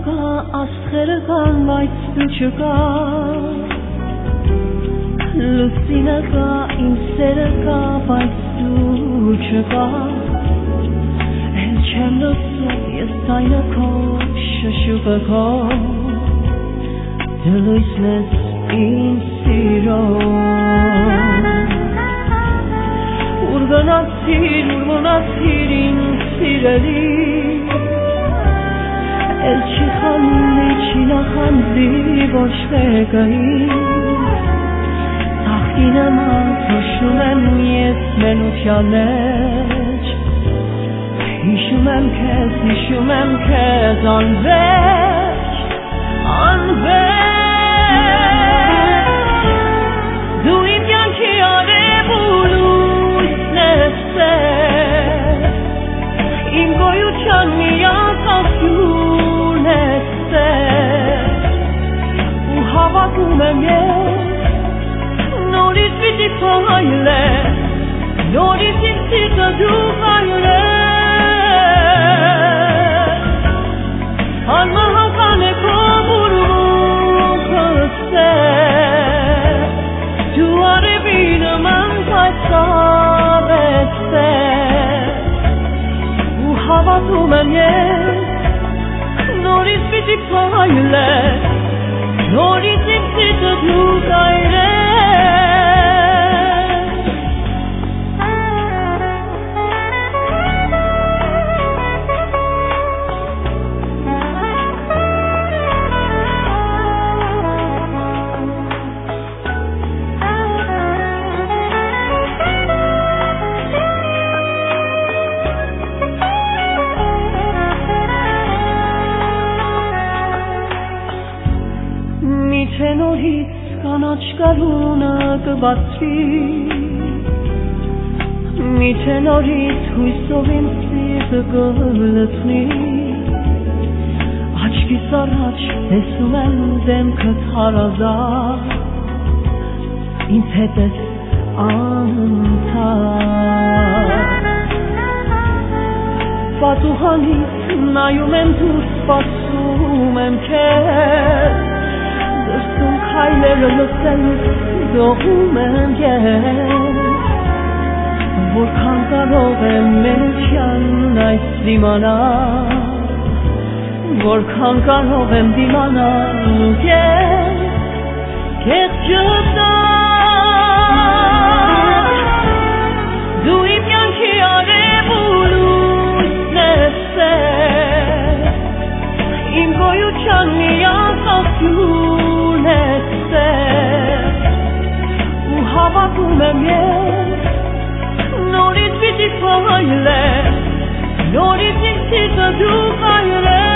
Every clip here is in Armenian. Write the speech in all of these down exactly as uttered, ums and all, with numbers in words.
կա աստղերը կան, բայց դու չկա Լուսինը կա, իմ սերը կա, բայց դու չկա Էլ չեմ լսում ես ձայնը քո, շշուկը քո Դու լույսն ես իմ սիրո Ուր գնացիր, ուր մնացիր ինձ սիրելի Էլ չի խանդի, չի նախանդի ոչ մեկը Թախտի նման թոշում եմ ես մենության մեջ Հիշում եմ քեզ, հիշում եմ քեզ անվերջ, անվերջ Դու իմ կյանքի արև ու լույսն ես սեր Իմ գոյության միակ ասյուն ես սեր Ու հավատում եմ ես Նորից պիտի փայլես Նորից իմ սիրտը դու հայրես Անմահական է քո մուրմունքը սեր Դու արևի նման պայծառ ես սեր Ու հավատում եմ ես Նորից պիտի փայլես Նորից իմ սիրտը դու հայրես Միթե նորից կանաչ գարունը կբացվի Միթե նորից հույսով իմ սիրտը կլցնի Աչքիս առաջ տեսնում եմ դեմքդ հարազատ Ինձ հետ ես անընդհատ Պատուհանից նայում եմ դուրս սպասում եմ քեզ Դրսում քայլերը լսելուց դողում եմ ես Որքան կարող եմ մենության այս դիմանալ Որքան կարող եմ դիմանալ ես Քեզ չտալ Դու իմ կյանքի արև ու լույսն ես սեր Իմ գոյության միակ ասյուն ես սեր Ու հավատում եմ ես Նորից պիտի փայլես Նորից իմ սիրտը դու հայրես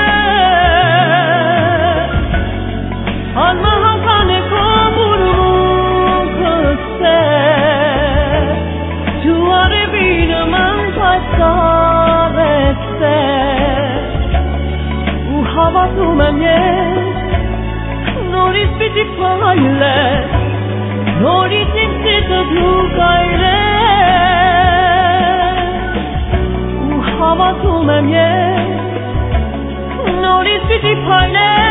Անմահական է քո մուրմունքը սեր Դու արևի նման պայծառ ես սեր Ու հավատում եմ ես Նորից պիտի փայլես Նորից իմ սիրտը դու հայրես Ու հավատում եմ ես Նորից պիտի փայլես